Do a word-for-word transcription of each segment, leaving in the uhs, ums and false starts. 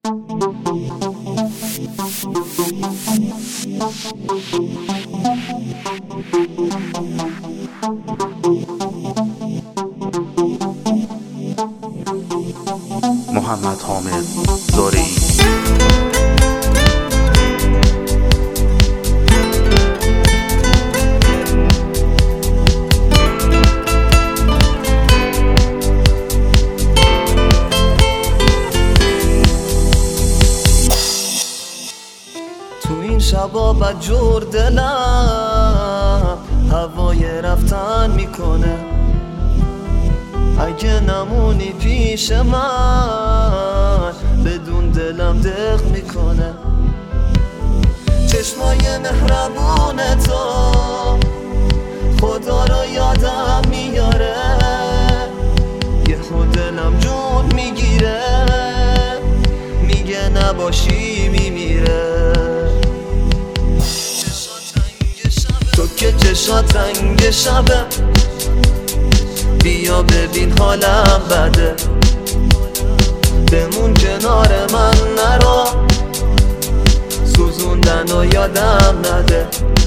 محمد حامد زارعی. تو این شبا بدجور دلم هوای رفتن میکنه، اگه نمونی پیش من بدون دلم دق میکنه. چشمای مهربون تو خدا رو یادم میاره، یهو دلم جون میگیره، میگه نباشی میمیره. تو که چشات رنگ شبه، بیا ببین حالم بده، بمون کنار من نرو، سوزوندن و یادم نده.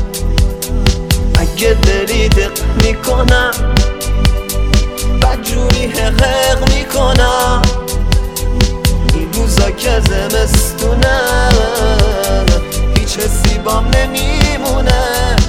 اگه بری دق میکنم، بدجوری حقق میکنم. این روزا که زمستونه، هیچ حسی بام نمیمونه.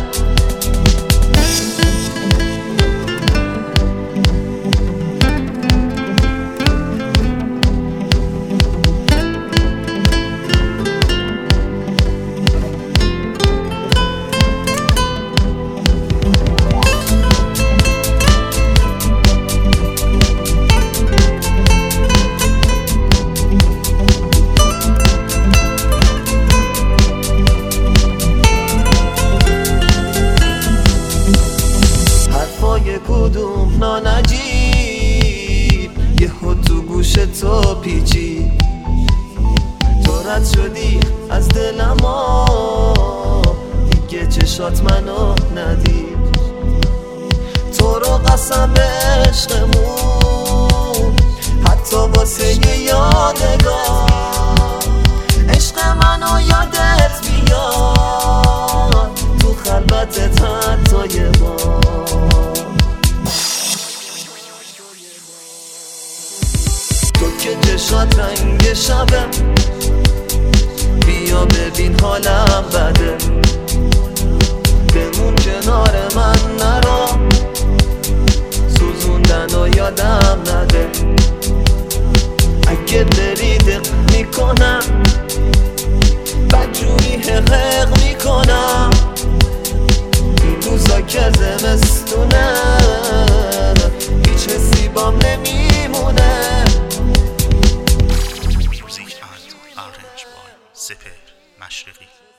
کدوم نانجیب یهو تو گوش تو پیچی، تو رد شدی از دلما، دیگه چشات منو ندید. تو رو قسم عشقمون حتی واسه یه یادگار، عشق منو یادت بیاد تو خلوتت حتی یه بار. که چشات رنگ شبه، بیا ببین حالم بده، بمون کنار من نرو، سوزوندن و یادم نده. اگه بری دق میکنم، بدجوری حقق میکنم. این روزا که زمستونه، هیچ حسی بام نمیمونه. Arranged by سپهر مشرقی.